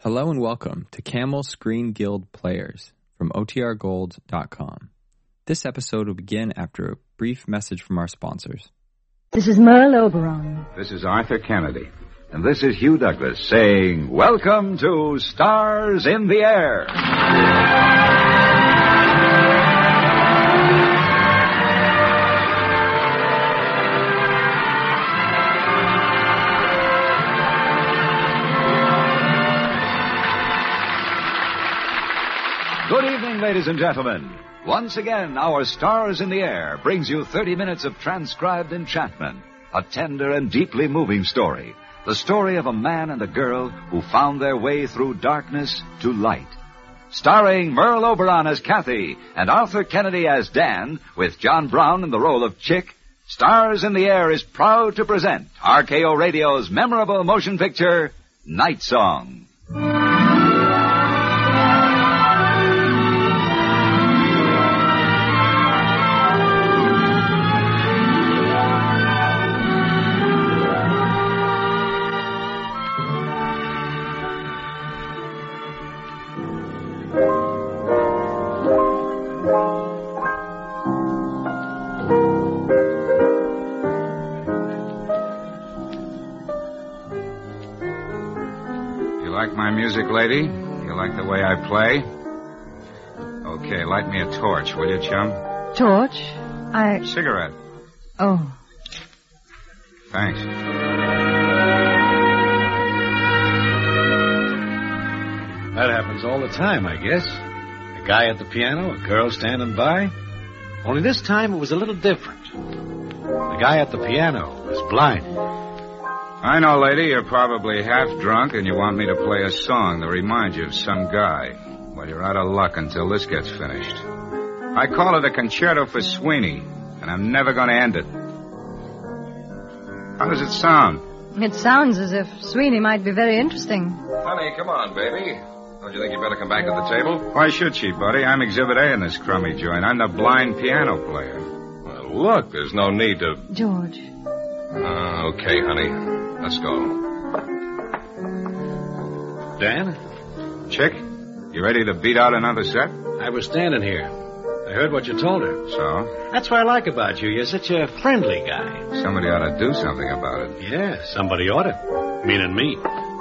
Hello and welcome to Camel Screen Guild Players from OTRGold.com. This episode will begin after a brief message from our sponsors. This is Merle Oberon. This is Arthur Kennedy. And this is Hugh Douglas saying, welcome to Stars in the Air. Good evening, ladies and gentlemen. Once again, our Stars in the Air brings you 30 minutes of transcribed enchantment, a tender and deeply moving story. The story of a man and a girl who found their way through darkness to light. Starring Merle Oberon as Kathy and Arthur Kennedy as Dan, with John Brown in the role of Chick, Stars in the Air is proud to present RKO Radio's memorable motion picture, Night Song. Like my music, lady? You like the way I play? Okay, light me a torch, will you, chum? Torch? Cigarette. Oh. Thanks. That happens all the time, I guess. A guy at the piano, a girl standing by. Only this time it was a little different. The guy at the piano was blind. I know, lady, you're probably half drunk and you want me to play a song that reminds you of some guy. Well, you're out of luck until this gets finished. I call it a concerto for Sweeney, and I'm never going to end it. How does it sound? It sounds as if Sweeney might be very interesting. Honey, come on, baby. Don't you think you better come back to the table? Why should she, buddy? I'm Exhibit A in this crummy joint. I'm the blind piano player. Well, look, there's no need to... George. Okay, honey. Let's go. Dan? Chick, you ready to beat out another set? I was standing here. I heard what you told her. So? That's what I like about you. You're such a friendly guy. Somebody ought to do something about it. Yeah, somebody ought to. Meaning me.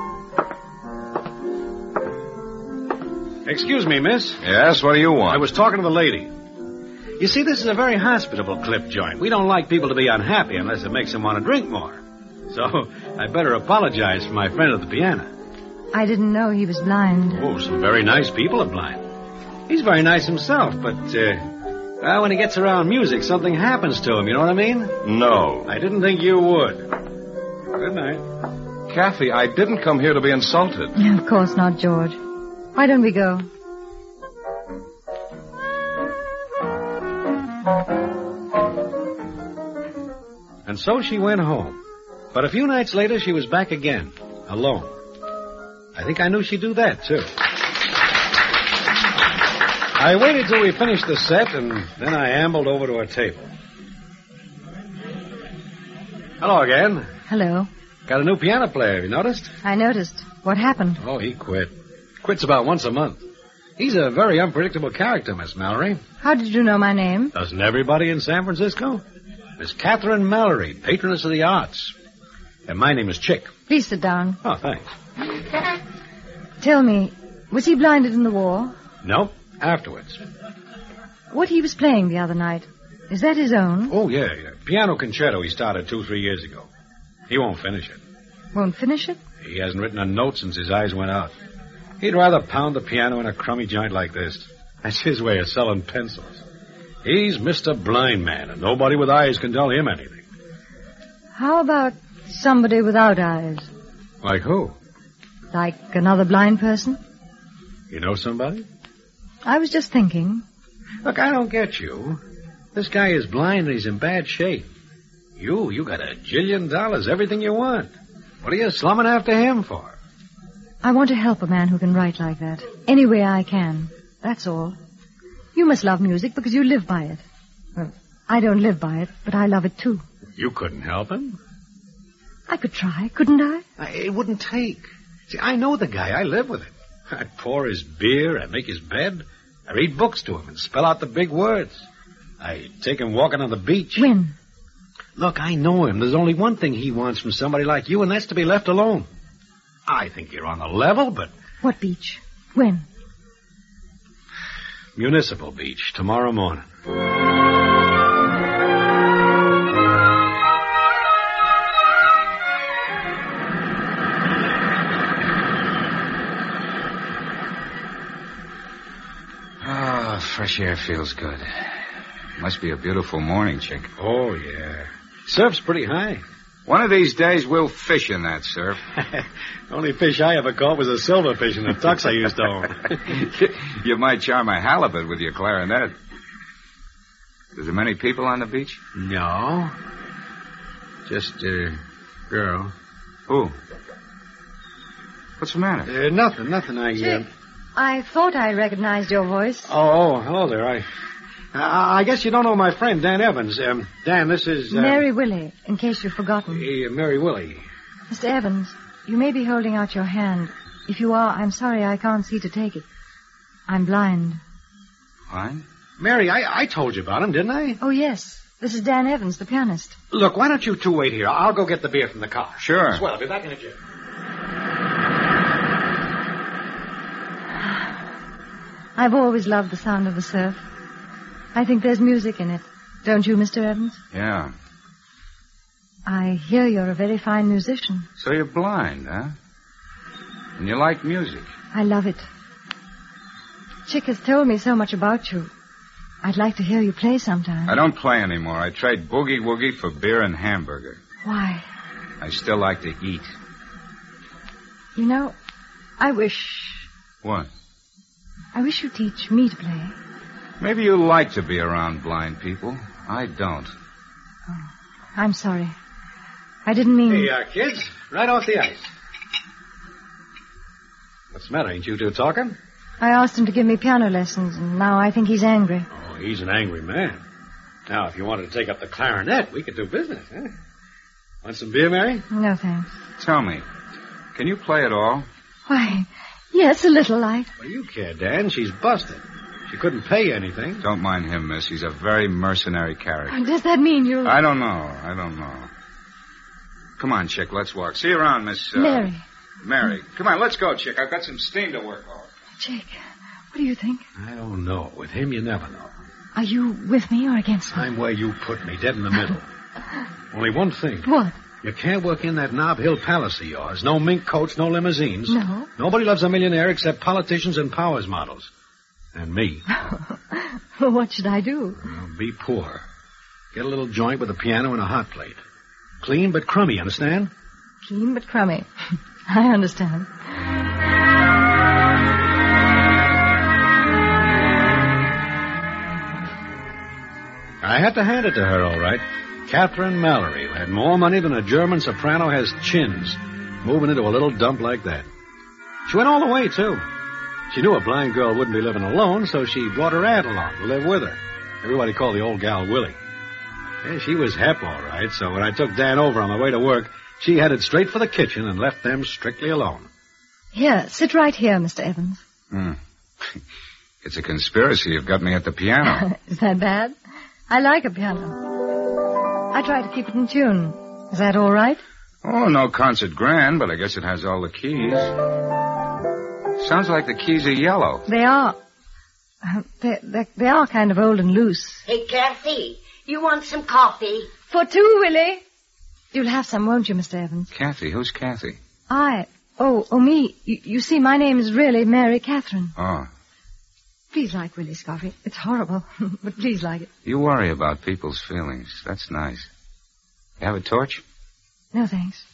Excuse me, miss. Yes, what do you want? I was talking to the lady. You see, this is a very hospitable clip joint. We don't like people to be unhappy unless it makes them want to drink more. So, I better apologize for my friend at the piano. I didn't know he was blind. Oh, some very nice people are blind. He's very nice himself, but, when he gets around music, something happens to him, you know what I mean? No. I didn't think you would. Good night. Kathy, I didn't come here to be insulted. Of course not, George. Why don't we go? And so she went home. But a few nights later, she was back again, alone. I think I knew she'd do that, too. I waited till we finished the set, and then I ambled over to her table. Hello again. Hello. Got a new piano player, have you noticed? I noticed. What happened? Oh, he quit. Quits about once a month. He's a very unpredictable character, Miss Mallory. How did you know my name? Doesn't everybody in San Francisco? Miss Catherine Mallory, patroness of the arts. And my name is Chick. Please sit down. Oh, thanks. Tell me, was he blinded in the war? Nope, afterwards. What he was playing the other night, is that his own? Oh, yeah. Piano concerto he started 2-3 years ago. He won't finish it. Won't finish it? He hasn't written a note since his eyes went out. He'd rather pound the piano in a crummy joint like this. That's his way of selling pencils. He's Mr. Blind Man, and nobody with eyes can tell him anything. How about somebody without eyes? Like who? Like another blind person? You know somebody? I was just thinking. Look, I don't get you. This guy is blind and he's in bad shape. You got $1 jillion, everything you want. What are you slumming after him for? I want to help a man who can write like that. Any way I can. That's all. You must love music because you live by it. Well, I don't live by it, but I love it too. You couldn't help him? I could try, couldn't I? It wouldn't take. See, I know the guy. I live with him. I'd pour his beer, I'd make his bed, I read books to him and spell out the big words. I take him walking on the beach. When? Look, I know him. There's only one thing he wants from somebody like you, and that's to be left alone. I think you're on the level, but... What beach? When? Municipal Beach, tomorrow morning. Fresh air feels good. Must be a beautiful morning, Chick. Oh, yeah. Surf's pretty high. One of these days, we'll fish in that surf. The only fish I ever caught was a silverfish in the tux I used to own. You might charm a halibut with your clarinet. Is there many people on the beach? No. Just a girl. Who? What's the matter? Nothing. I thought I recognized your voice. Oh, hello there. I guess you don't know my friend, Dan Evans. Dan, this is... Mary Willie, in case you've forgotten. Mary Willie. Mr. Evans, you may be holding out your hand. If you are, I'm sorry I can't see to take it. I'm blind. Blind? Mary, I told you about him, didn't I? Oh, yes. This is Dan Evans, the pianist. Look, why don't you two wait here? I'll go get the beer from the car. Sure. Swell, I'll be back in a jiff. I've always loved the sound of the surf. I think there's music in it. Don't you, Mr. Evans? Yeah. I hear you're a very fine musician. So you're blind, huh? And you like music? I love it. Chick has told me so much about you. I'd like to hear you play sometime. I don't play anymore. I trade boogie-woogie for beer and hamburger. Why? I still like to eat. You know, I wish... What? I wish you'd teach me to play. Maybe you like to be around blind people. I don't. Oh, I'm sorry. I didn't mean... Hey, kids, right off the ice. What's the matter? Ain't you two talking? I asked him to give me piano lessons, and now I think he's angry. Oh, he's an angry man. Now, if you wanted to take up the clarinet, we could do business, huh? Want some beer, Mary? No, thanks. Tell me, can you play at all? Why, yes, a little light. Well, you care, Dan. She's busted. She couldn't pay anything. Don't mind him, miss. He's a very mercenary character. Does that mean you're... I don't know. Come on, Chick, let's walk. See you around, Miss... Mary. Mary. Come on, let's go, Chick. I've got some steam to work on. Chick, what do you think? I don't know. With him, you never know. Are you with me or against me? I'm where you put me, dead in the middle. Only one thing. What? You can't work in that Nob Hill palace of yours. No mink coats, no limousines. No. Nobody loves a millionaire except politicians and powers models. And me. Well, what should I do? Well, be poor. Get a little joint with a piano and a hot plate. Clean but crummy, understand? Clean but crummy. I understand. I had to hand it to her, all right. Catherine Mallory, who had more money than a German soprano has chins, moving into a little dump like that. She went all the way, too. She knew a blind girl wouldn't be living alone, so she brought her aunt along to live with her. Everybody called the old gal Willie. Yeah, she was hep, all right, so when I took Dan over on my way to work, she headed straight for the kitchen and left them strictly alone. Here, sit right here, Mr. Evans. It's a conspiracy. You've got me at the piano. Is that bad? I like a piano. I try to keep it in tune. Is that all right? Oh, no concert grand, but I guess it has all the keys. Sounds like the keys are yellow. They are. They are kind of old and loose. Hey, Kathy, you want some coffee? For two, Willie. You'll have some, won't you, Mr. Evans? Kathy? Who's Kathy? Me. You see, my name is really Mary Catherine. Oh. Please like Willie's coffee. It's horrible, but please like it. You worry about people's feelings. That's nice. You have a torch? No, thanks.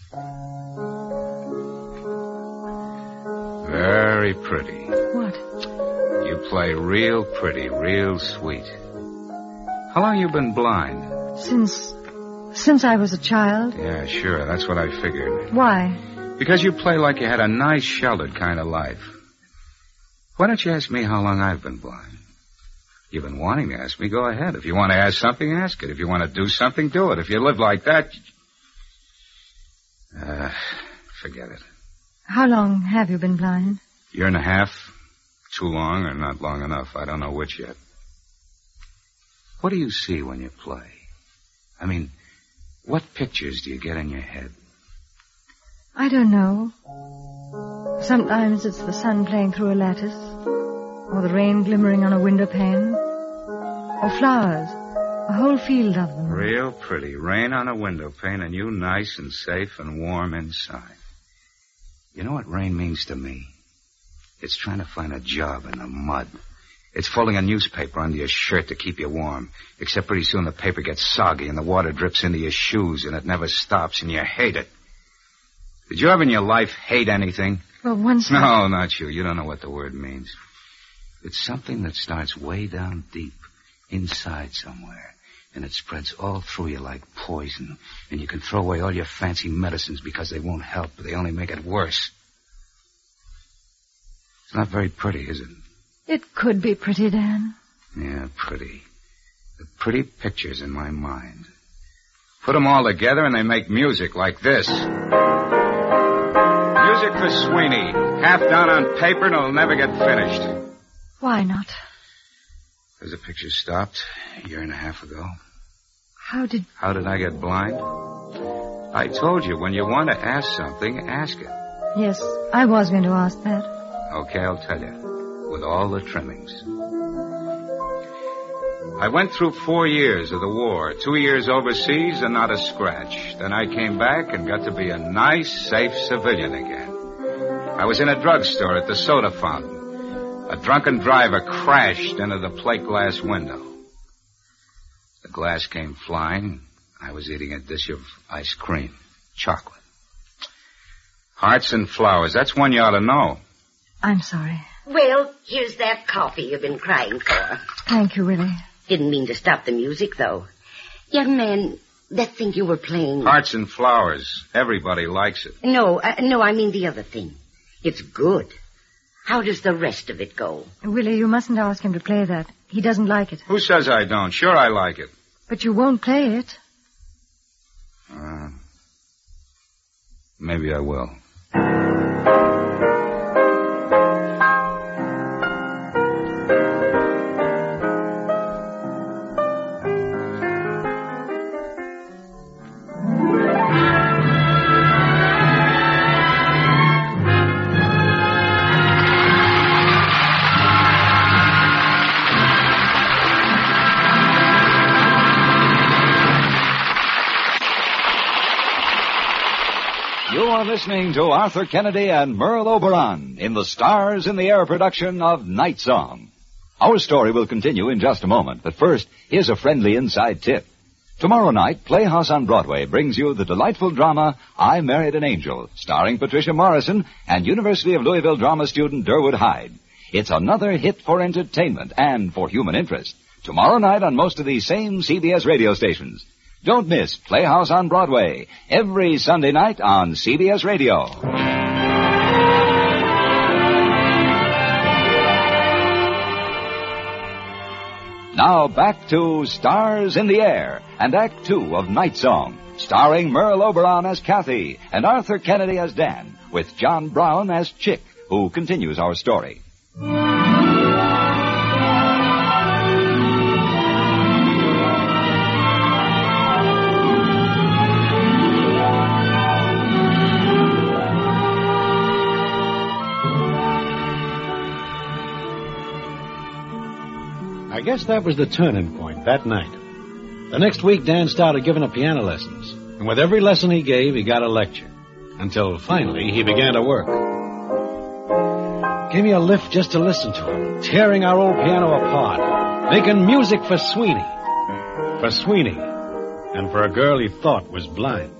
Very pretty. What? You play real pretty, real sweet. How long you been blind? Since I was a child. Yeah, sure. That's what I figured. Why? Because you play like you had a nice, sheltered kind of life. Why don't you ask me how long I've been blind? You've been wanting to ask me. Go ahead. If you want to ask something, ask it. If you want to do something, do it. If you live like that... forget it. How long have you been blind? Year and a half. Too long or not long enough. I don't know which yet. What do you see when you play? I mean, what pictures do you get in your head? I don't know. Sometimes it's the sun playing through a lattice, or the rain glimmering on a window pane, or flowers, a whole field of them. Real pretty. Rain on a window pane and you nice and safe and warm inside. You know what rain means to me? It's trying to find a job in the mud. It's folding a newspaper under your shirt to keep you warm. Except pretty soon the paper gets soggy and the water drips into your shoes and it never stops and you hate it. Did you ever in your life hate anything? Well, once... No, not you. You don't know what the word means. It's something that starts way down deep, inside somewhere. And it spreads all through you like poison. And you can throw away all your fancy medicines because they won't help. They only make it worse. It's not very pretty, is it? It could be pretty, Dan. Yeah, pretty. The pretty pictures in my mind. Put them all together and they make music like this. Music for Sweeney. Half done on paper and it'll never get finished. Why not? Because the picture stopped a year and a half ago. How did I get blind? I told you, when you want to ask something, ask it. Yes, I was going to ask that. Okay, I'll tell you. With all the trimmings. I went through 4 years of the war, 2 years overseas and not a scratch. Then I came back and got to be a nice, safe civilian again. I was in a drugstore at the soda fountain. A drunken driver crashed into the plate glass window. The glass came flying. I was eating a dish of ice cream, chocolate. Hearts and flowers, that's one you ought to know. I'm sorry. Well, here's that coffee you've been crying for. Thank you, Willie. Didn't mean to stop the music, though. Young man, that thing you were playing... Hearts and flowers. Everybody likes it. No, I mean the other thing. It's good. How does the rest of it go? Willie, you mustn't ask him to play that. He doesn't like it. Who says I don't? Sure I like it. But you won't play it. Maybe I will. You're listening to Arthur Kennedy and Merle Oberon in the Stars in the Air production of Night Song. Our story will continue in just a moment, but first, here's a friendly inside tip. Tomorrow night, Playhouse on Broadway brings you the delightful drama, I Married an Angel, starring Patricia Morrison and University of Louisville drama student Durwood Hyde. It's another hit for entertainment and for human interest. Tomorrow night on most of these same CBS radio stations. Don't miss Playhouse on Broadway, every Sunday night on CBS Radio. Now back to Stars in the Air and Act Two of Night Song, starring Merle Oberon as Kathy and Arthur Kennedy as Dan, with John Brown as Chick, who continues our story. I guess that was the turning point that night. The next week, Dan started giving up piano lessons. And with every lesson he gave, he got a lecture. Until finally, he began to work. Gave me a lift just to listen to him, tearing our old piano apart, making music for Sweeney. For Sweeney. And for a girl he thought was blind.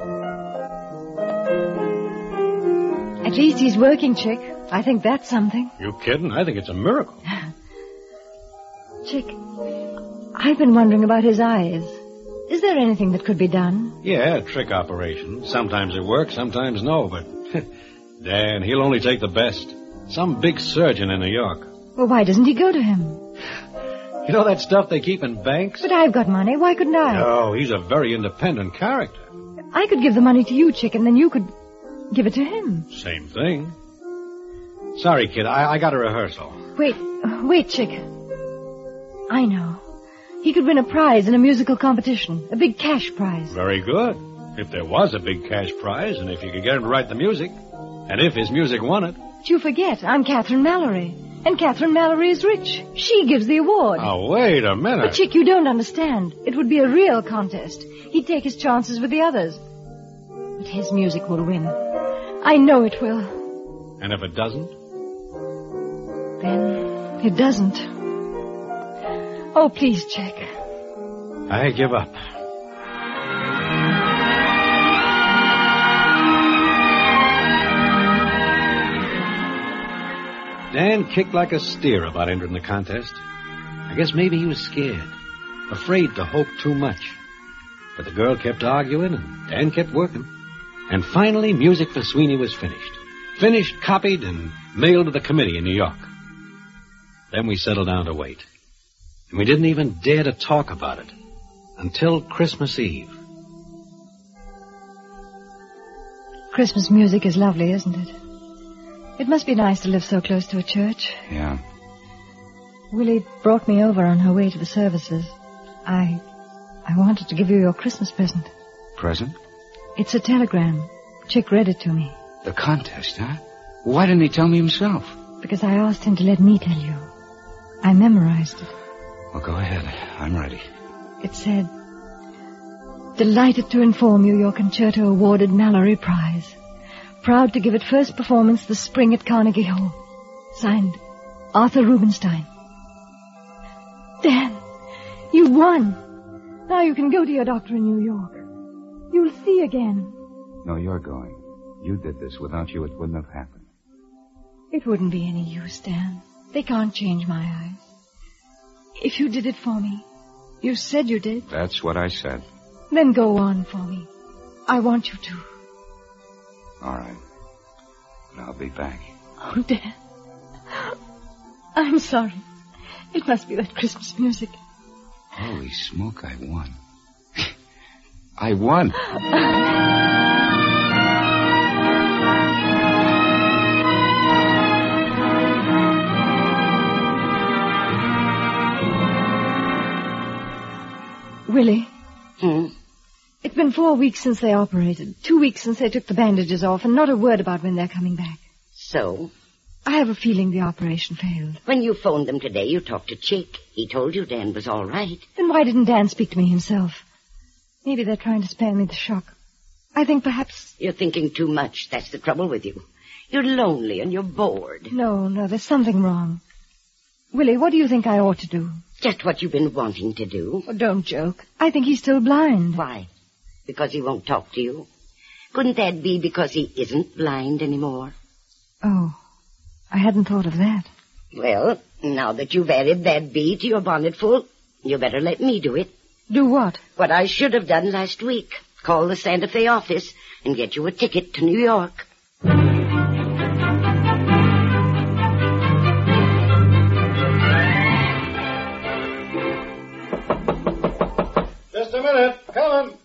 At least he's working, Chick. I think that's something. You kidding? I think it's a miracle. Chick, I've been wondering about his eyes. Is there anything that could be done? Yeah, trick operation. Sometimes it works, sometimes no, but... Dan, he'll only take the best. Some big surgeon in New York. Well, why doesn't he go to him? You know that stuff they keep in banks? But I've got money. Why couldn't I? No, he's a very independent character. I could give the money to you, Chick, and then you could... give it to him. Same thing. Sorry, kid. I got a rehearsal. Wait, Chick. I know. He could win a prize in a musical competition. A big cash prize. Very good. If there was a big cash prize, and if you could get him to write the music, and if his music won it. But you forget, I'm Catherine Mallory. And Catherine Mallory is rich. She gives the award. Oh, wait a minute. But, Chick, you don't understand. It would be a real contest. He'd take his chances with the others. But his music will win. I know it will. And if it doesn't? Then it doesn't. Oh, please, Chick. I give up. Dan kicked like a steer about entering the contest. I guess maybe he was scared, afraid to hope too much. But the girl kept arguing, and Dan kept working. And finally, Music for Sweeney was finished. Finished, copied, and mailed to the committee in New York. Then we settled down to wait. And we didn't even dare to talk about it until Christmas Eve. Christmas music is lovely, isn't it? It must be nice to live so close to a church. Yeah. Willie brought me over on her way to the services. I wanted to give you your Christmas present. Present? It's a telegram. Chick read it to me. The contest, huh? Why didn't he tell me himself? Because I asked him to let me tell you. I memorized it. Well, go ahead. I'm ready. It said, "Delighted to inform you your concerto awarded Mallory Prize. Proud to give it first performance this spring at Carnegie Hall. Signed, Arthur Rubinstein." Dan, you won. Now you can go to your doctor in New York. You'll see again. No, you're going. You did this. Without you, it wouldn't have happened. It wouldn't be any use, Dan. They can't change my eyes. If you did it for me, you said you did. That's what I said. Then go on for me. I want you to. All right. But I'll be back. Oh, Dan. I'm sorry. It must be that Christmas music. Holy smoke, I won. I won. Willie? It's been 4 weeks since they operated. 2 weeks since they took the bandages off, and not a word about when they're coming back. So? I have a feeling the operation failed. When you phoned them today, you talked to Chick. He told you Dan was all right. Then why didn't Dan speak to me himself? Maybe they're trying to spare me the shock. I think perhaps... You're thinking too much. That's the trouble with you. You're lonely and you're bored. No, there's something wrong. Willie, what do you think I ought to do? Just what you've been wanting to do. Oh, don't joke. I think he's still blind. Why? Because he won't talk to you? Couldn't that be because he isn't blind anymore? Oh, I hadn't thought of that. Well, now that you've added that bee to your bonnetful, you better let me do it. Do what? What I should have done last week. Call the Santa Fe office and get you a ticket to New York. Just a minute. Coming.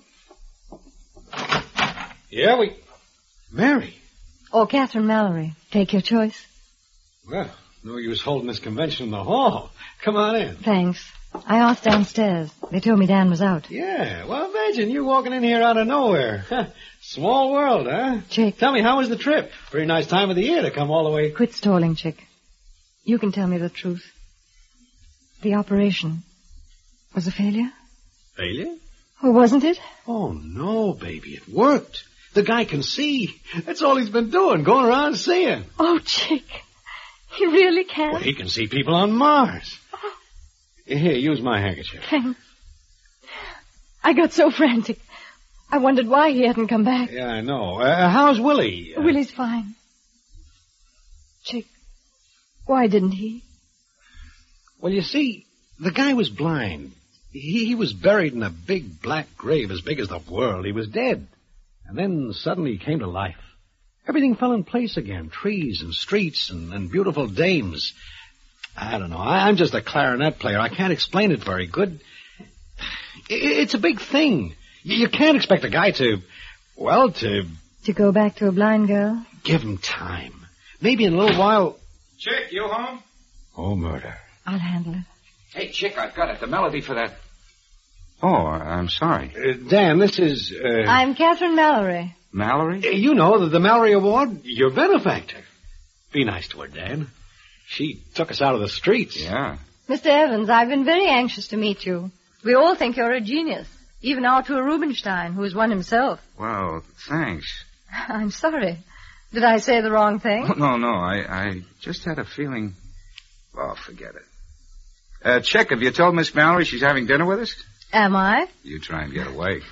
Yeah, Mary. Or Catherine Mallory. Take your choice. Well, no use holding this convention in the hall. Come on in. Thanks. I asked downstairs. They told me Dan was out. Yeah, well, imagine you walking in here out of nowhere. Small world, huh? Chick. Tell me, how was the trip? Pretty nice time of the year to come all the way. Quit stalling, Chick. You can tell me the truth. The operation was a failure? Failure? Or wasn't it? Oh, no, baby. It worked. The guy can see. That's all he's been doing, going around seeing. Oh, Chick. He really can? Well, he can see people on Mars. Oh. Here, use my handkerchief. Thanks. I got so frantic. I wondered why he hadn't come back. Yeah, I know. How's Willie? Willie's fine. Chick, why didn't he? Well, you see, the guy was blind. He was buried in a big black grave as big as the world. He was dead. And then suddenly he came to life. Everything fell in place again. Trees and streets and beautiful dames. I don't know. I'm just a clarinet player. I can't explain it very good. It's a big thing. You can't expect a guy to To go back to a blind girl? Give him time. Maybe in a little while... Chick, you home? Oh, murder. I'll handle it. Hey, Chick, I've got it. The melody for that. Oh, I'm sorry. Dan, this is... I'm Catherine Mallory. Mallory? You know, the Mallory Award, your benefactor. Be nice to her, Dan. She took us out of the streets. Yeah. Mr. Evans, I've been very anxious to meet you. We all think you're a genius. Even Arthur Rubinstein, who is one himself. Well, thanks. I'm sorry. Did I say the wrong thing? No. I just had a feeling... Oh, forget it. Chick, have you told Miss Mallory she's having dinner with us? Am I? You try and get away.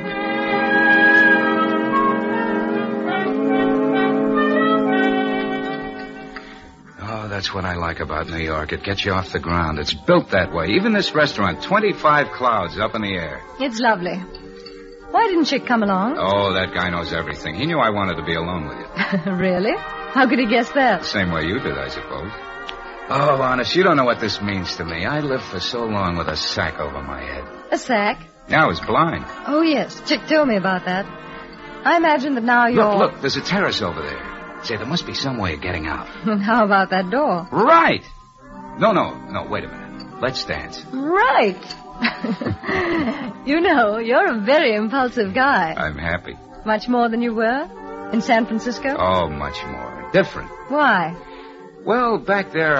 Oh, that's what I like about New York. It gets you off the ground. It's built that way. Even this restaurant, 25 clouds up in the air. It's lovely. Why didn't Chick come along? Oh, that guy knows everything. He knew I wanted to be alone with you. Really? How could he guess that? The same way you did, I suppose. Oh, honest, you don't know what this means to me. I lived for so long with a sack over my head. A sack? Now I was blind. Oh, yes. Chick told me about that. I imagine that now you're... Look, there's a terrace over there. Say, there must be some way of getting out. And how about that door? Right! No, wait a minute. Let's dance. Right! You know, you're a very impulsive guy. I'm happy. Much more than you were? In San Francisco? Oh, much more. Different. Why? Well, back there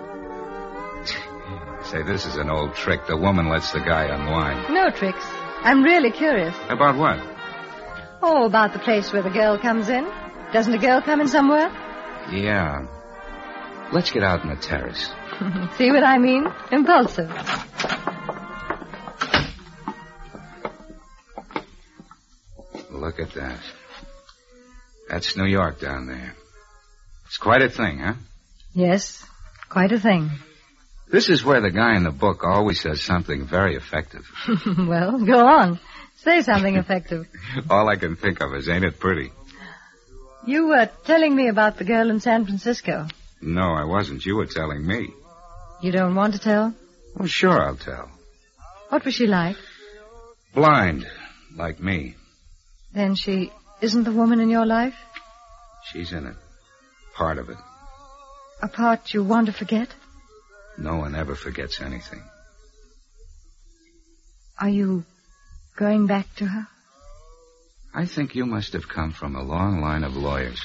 Say, this is an old trick. The woman lets the guy unwind. No tricks. I'm really curious. About what? Oh, about the place where the girl comes in. Doesn't a girl come in somewhere? Yeah. Let's get out on the terrace. See what I mean? Impulsive. Look at that. That's New York down there. It's quite a thing, huh? Yes, quite a thing. This is where the guy in the book always says something very effective. Well, go on. Say something effective. All I can think of is, ain't it pretty? You were telling me about the girl in San Francisco. No, I wasn't. You were telling me. You don't want to tell? Well, sure, I'll tell. What was she like? Blind, like me. Then she isn't the woman in your life? She's in it. Part of it. A part you want to forget? No one ever forgets anything. Are you going back to her? I think you must have come from a long line of lawyers.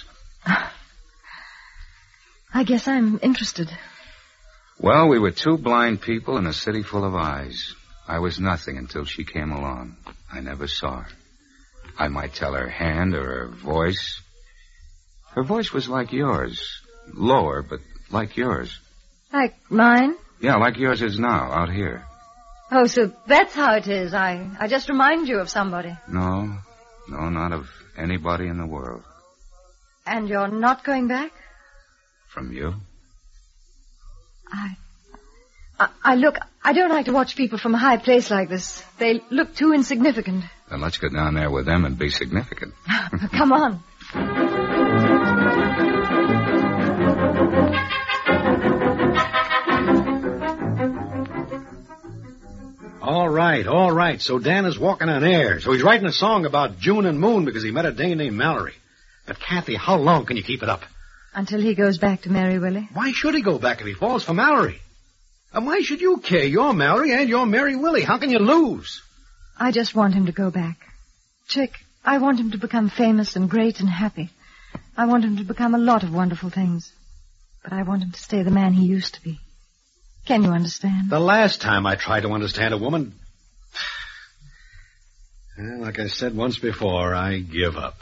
I guess I'm interested. Well, we were two blind people in a city full of eyes. I was nothing until she came along. I never saw her. I might tell her hand or her voice. Her voice was like yours. Lower, but like yours. Like mine? Yeah, like yours is now, out here. Oh, so that's how it is. I just remind you of somebody. No, not of anybody in the world. And you're not going back? From you? I don't like to watch people from a high place like this. They look too insignificant. Then let's go down there with them and be significant. Come on. All right. So Dan is walking on air. So he's writing a song about June and Moon because he met a dame named Mallory. But, Kathy, how long can you keep it up? Until he goes back to Mary Willie. Why should he go back if he falls for Mallory? And why should you care? You're Mallory and you're Mary Willie. How can you lose? I just want him to go back. Chick, I want him to become famous and great and happy. I want him to become a lot of wonderful things. But I want him to stay the man he used to be. Can you understand? The last time I tried to understand a woman... Well, like I said once before, I give up.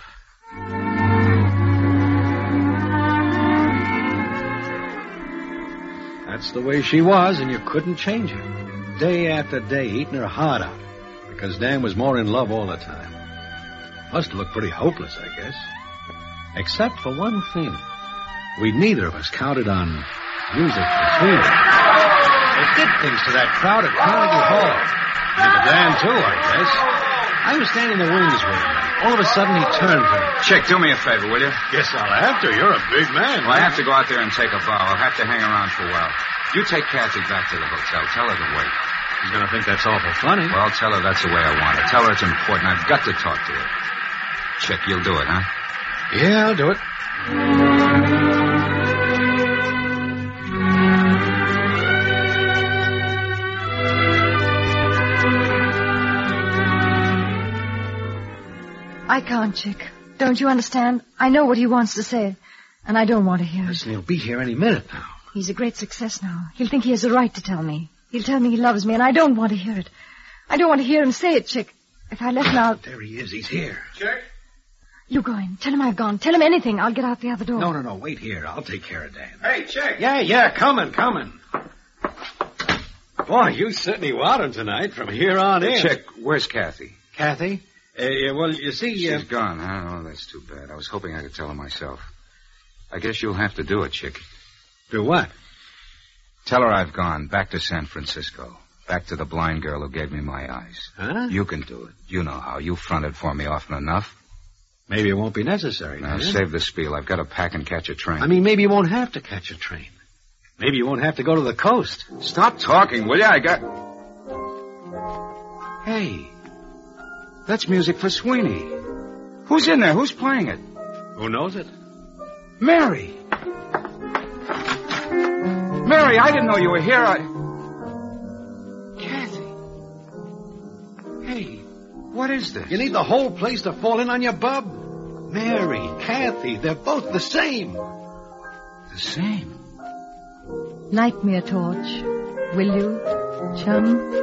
That's the way she was, and you couldn't change her. Day after day, eating her heart out. Because Dan was more in love all the time. Must have looked pretty hopeless, I guess. Except for one thing. We neither of us counted on music between us. It did things to that crowd at Carnegie Hall. And to Dan, too, I guess. I was standing in the wings with him. All of a sudden, he turned to me. Chick, do me a favor, will you? Guess I'll have to. You're a big man. Well, I have to go out there and take a bow. I'll have to hang around for a while. You take Kathy back to the hotel. Tell her to wait. She's going to think that's awful funny. Well, tell her that's the way I want it. Tell her it's important. I've got to talk to her. Chick, you'll do it, huh? Yeah, I'll do it. I can't, Chick. Don't you understand? I know what he wants to say, and I don't want to hear it. Listen, he'll be here any minute now. He's a great success now. He'll think he has a right to tell me. He'll tell me he loves me, and I don't want to hear it. I don't want to hear him say it, Chick. If I left now... There he is. He's here. Chick? You go in. Tell him I've gone. Tell him anything. I'll get out the other door. No. Wait here. I'll take care of Dan. Hey, Chick. Yeah. Coming. Boy, you set me wilding tonight from here on in. Chick, where's Kathy? Kathy? Well, you see... She's gone, huh? Oh, that's too bad. I was hoping I could tell her myself. I guess you'll have to do it, Chick. Do what? Tell her I've gone back to San Francisco. Back to the blind girl who gave me my eyes. Huh? You can do it. You know how. You fronted for me often enough. Maybe it won't be necessary. Now, save the spiel. I've got to pack and catch a train. I mean, maybe you won't have to catch a train. Maybe you won't have to go to the coast. Stop talking, will you? Hey, that's music for Sweeney. Who's in there? Who's playing it? Who knows it? Mary! Mary, I didn't know you were here. Kathy. Hey, what is this? You need the whole place to fall in on you, bub? Mary, Kathy, they're both the same. The same? Light me a torch, will you, chum?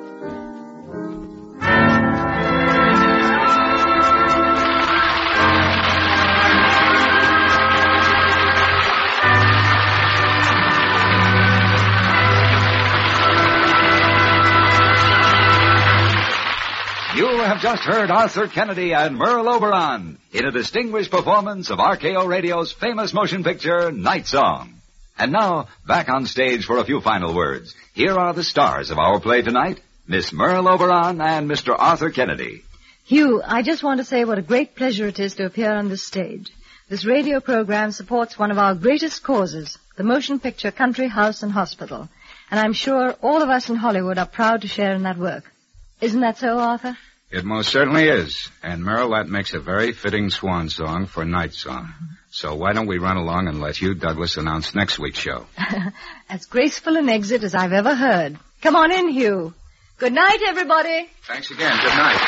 You have just heard Arthur Kennedy and Merle Oberon in a distinguished performance of RKO Radio's famous motion picture, Night Song. And now, back on stage for a few final words. Here are the stars of our play tonight, Miss Merle Oberon and Mr. Arthur Kennedy. Hugh, I just want to say what a great pleasure it is to appear on this stage. This radio program supports one of our greatest causes, the motion picture Country House and Hospital. And I'm sure all of us in Hollywood are proud to share in that work. Isn't that so, Arthur? It most certainly is. And, Merle, that makes a very fitting swan song for Night Song. So why don't we run along and let Hugh Douglas announce next week's show? As graceful an exit as I've ever heard. Come on in, Hugh. Good night, everybody. Thanks again. Good night.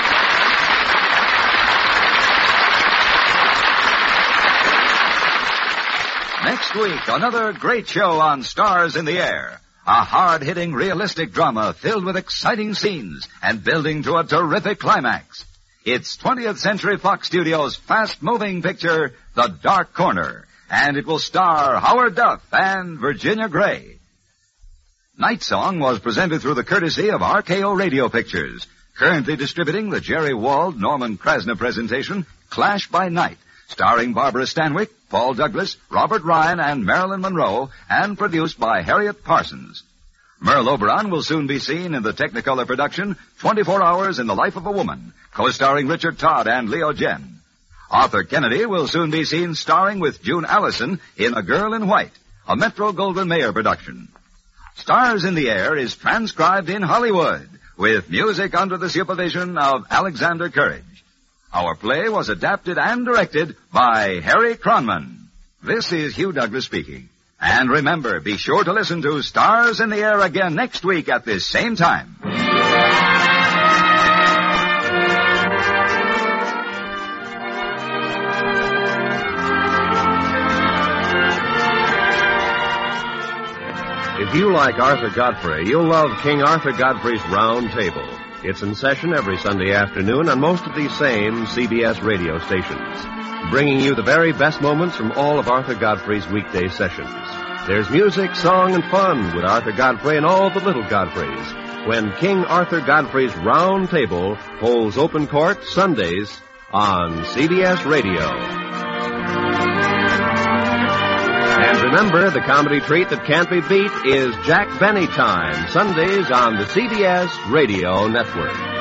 Next week, another great show on Stars in the Air. A hard-hitting, realistic drama filled with exciting scenes and building to a terrific climax. It's 20th Century Fox Studios' fast-moving picture, The Dark Corner, and it will star Howard Duff and Virginia Gray. Night Song was presented through the courtesy of RKO Radio Pictures, currently distributing the Jerry Wald, Norman Krasna presentation, Clash by Night, starring Barbara Stanwyck, Paul Douglas, Robert Ryan, and Marilyn Monroe, and produced by Harriet Parsons. Merle Oberon will soon be seen in the Technicolor production, 24 Hours in the Life of a Woman, co-starring Richard Todd and Leo Jen. Arthur Kennedy will soon be seen starring with June Allison in A Girl in White, a Metro-Goldwyn-Mayer production. Stars in the Air is transcribed in Hollywood, with music under the supervision of Alexander Courage. Our play was adapted and directed by Harry Cronman. This is Hugh Douglas speaking. And remember, be sure to listen to Stars in the Air again next week at this same time. If you like Arthur Godfrey, you'll love King Arthur Godfrey's Round Table. It's in session every Sunday afternoon on most of these same CBS radio stations, bringing you the very best moments from all of Arthur Godfrey's weekday sessions. There's music, song, and fun with Arthur Godfrey and all the little Godfreys when King Arthur Godfrey's Round Table holds open court Sundays on CBS Radio. And remember, the comedy treat that can't be beat is Jack Benny Time, Sundays on the CBS Radio Network.